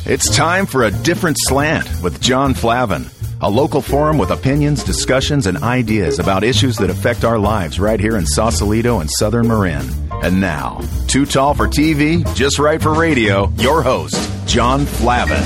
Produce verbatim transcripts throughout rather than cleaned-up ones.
It's time for A Different Slant with John Flavin, a local forum with opinions, discussions, and ideas about issues that affect our lives right here in Sausalito and Southern Marin. And now, too tall for T V, just right for radio, your host, John Flavin.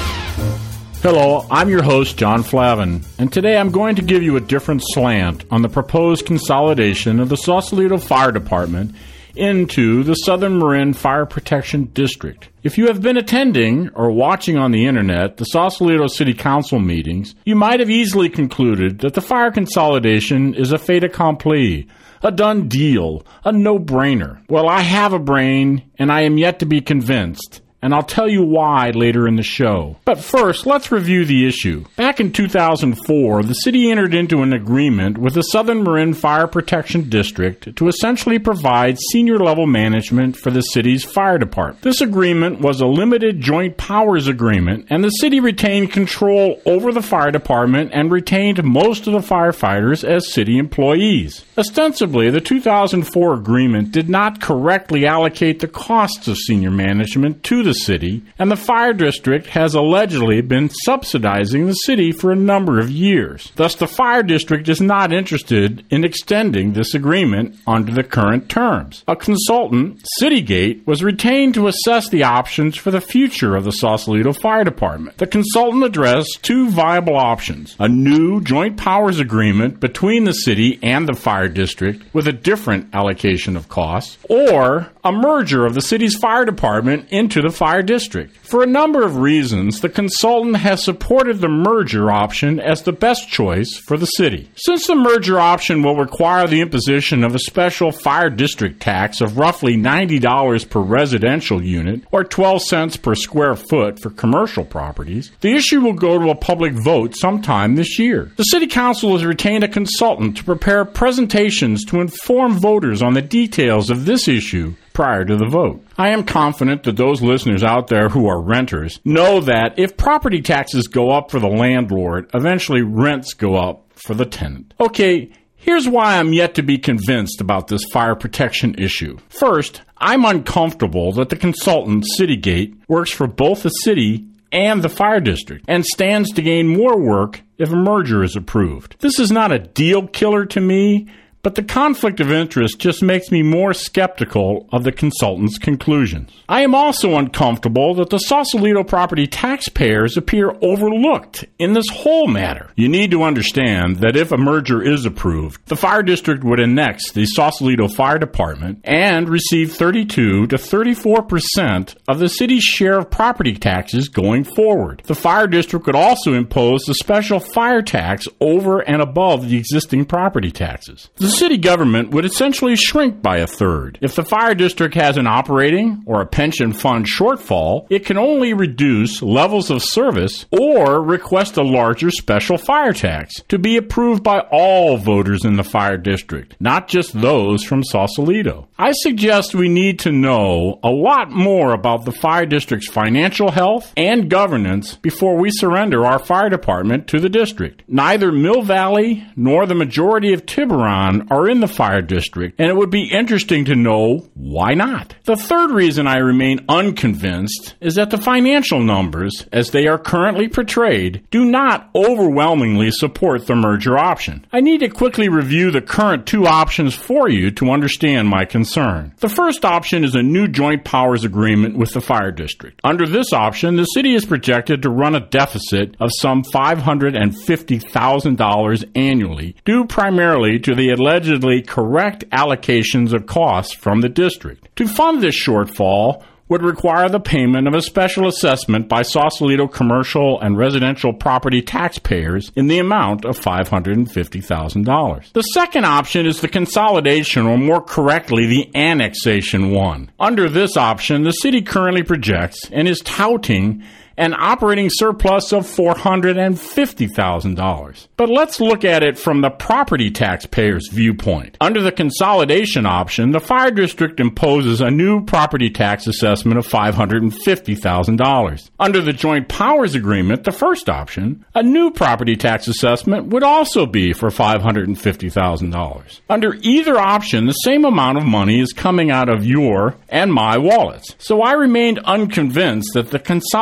Hello, I'm your host, John Flavin, and today I'm going to give you a different slant on the proposed consolidation of the Sausalito Fire Department into the Southern Marin Fire Protection District. If you have been attending or watching on the internet the Sausalito City Council meetings, you might have easily concluded that the fire consolidation is a fait accompli, a done deal, a no-brainer. Well, I have a brain, and I am yet to be convinced, and I'll tell you why later in the show. But first, let's review the issue. Back in two thousand four, the city entered into an agreement with the Southern Marin Fire Protection District to essentially provide senior-level management for the city's fire department. This agreement was a limited joint powers agreement, and the city retained control over the fire department and retained most of the firefighters as city employees. Ostensibly, the two thousand four agreement did not correctly allocate the costs of senior management to the the city, and the fire district has allegedly been subsidizing the city for a number of years. Thus, the fire district is not interested in extending this agreement under the current terms. A consultant, Citygate, was retained to assess the options for the future of the Sausalito Fire Department. The consultant addressed two viable options: a new joint powers agreement between the city and the fire district with a different allocation of costs, or a merger of the city's fire department into the fire district. For a number of reasons, the consultant has supported the merger option as the best choice for the city. Since the merger option will require the imposition of a special fire district tax of roughly ninety dollars per residential unit, or twelve cents per square foot for commercial properties, the issue will go to a public vote sometime this year. The City Council has retained a consultant to prepare presentations to inform voters on the details of this issue prior to the vote. I am confident that those listeners out there who are renters know that if property taxes go up for the landlord, eventually rents go up for the tenant. Okay, here's why I'm yet to be convinced about this fire protection issue. First, I'm uncomfortable that the consultant, Citygate, works for both the city and the fire district, and stands to gain more work if a merger is approved. This is not a deal killer to me, but the conflict of interest just makes me more skeptical of the consultant's conclusions. I am also uncomfortable that the Sausalito property taxpayers appear overlooked in this whole matter. You need to understand that if a merger is approved, the fire district would annex the Sausalito Fire Department and receive thirty-two to thirty-four percent of the city's share of property taxes going forward. The fire district could also impose the special fire tax over and above the existing property taxes. The city government would essentially shrink by a third. If the fire district has an operating or a pension fund shortfall, it can only reduce levels of service or request a larger special fire tax to be approved by all voters in the fire district, not just those from Sausalito. I suggest we need to know a lot more about the fire district's financial health and governance before we surrender our fire department to the district. Neither Mill Valley nor the majority of Tiburon are in the fire district, and it would be interesting to know why not. The third reason I remain unconvinced is that the financial numbers, as they are currently portrayed, do not overwhelmingly support the merger option. I need to quickly review the current two options for you to understand my concern. The first option is a new joint powers agreement with the fire district. Under this option, the city is projected to run a deficit of some five hundred fifty thousand dollars annually, due primarily to the allegedly correct allocations of costs from the district. To fund this shortfall would require the payment of a special assessment by Sausalito commercial and residential property taxpayers in the amount of five hundred fifty thousand dollars. The second option is the consolidation, or more correctly, the annexation one. Under this option, the city currently projects and is touting an operating surplus of four hundred fifty thousand dollars. But let's look at it from the property taxpayer's viewpoint. Under the consolidation option, the fire district imposes a new property tax assessment of five hundred fifty thousand dollars. Under the joint powers agreement, the first option, a new property tax assessment would also be for five hundred fifty thousand dollars. Under either option, the same amount of money is coming out of your and my wallets. So I remained unconvinced that the consolidation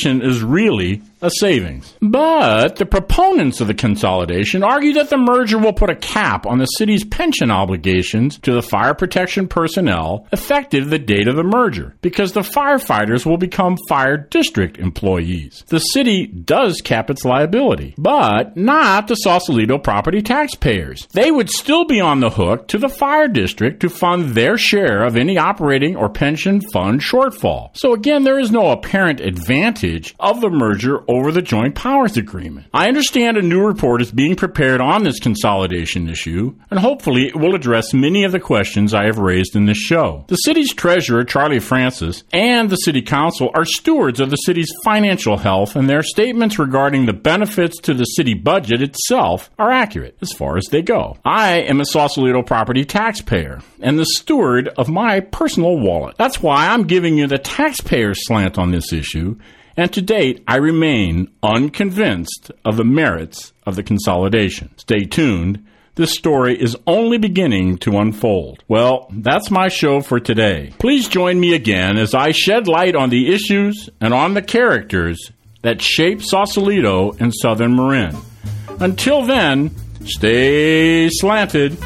consolidation is really a savings. But the proponents of the consolidation argue that the merger will put a cap on the city's pension obligations to the fire protection personnel effective the date of the merger, because the firefighters will become fire district employees. The city does cap its liability, but not the Sausalito property taxpayers. They would still be on the hook to the fire district to fund their share of any operating or pension fund shortfall. So again, there is no apparent advantage of the merger over the joint powers agreement. I understand a new report is being prepared on this consolidation issue, and hopefully it will address many of the questions I have raised in this show. The city's treasurer, Charlie Francis, and the city council are stewards of the city's financial health, and their statements regarding the benefits to the city budget itself are accurate as far as they go. I am a Sausalito property taxpayer and the steward of my personal wallet. That's why I'm giving you the taxpayer slant on this issue, and to date, I remain unconvinced of the merits of the consolidation. Stay tuned. This story is only beginning to unfold. Well, that's my show for today. Please join me again as I shed light on the issues and on the characters that shape Sausalito and Southern Marin. Until then, stay slanted.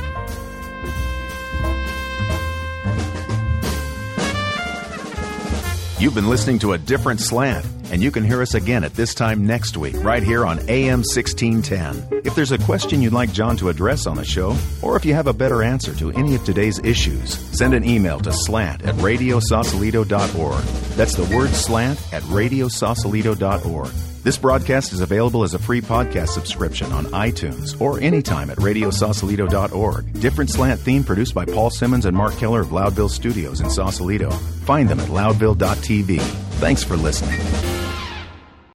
You've been listening to A Different Slant, and you can hear us again at this time next week, right here on A M sixteen ten. If there's a question you'd like John to address on the show, or if you have a better answer to any of today's issues, send an email to slant at radio sausalito dot org. That's the word slant at radio sausalito dot org. This broadcast is available as a free podcast subscription on iTunes or anytime at radio sausalito dot org. Different Slant theme produced by Paul Simmons and Mark Keller of Loudville Studios in Sausalito. Find them at loudville dot t v. Thanks for listening.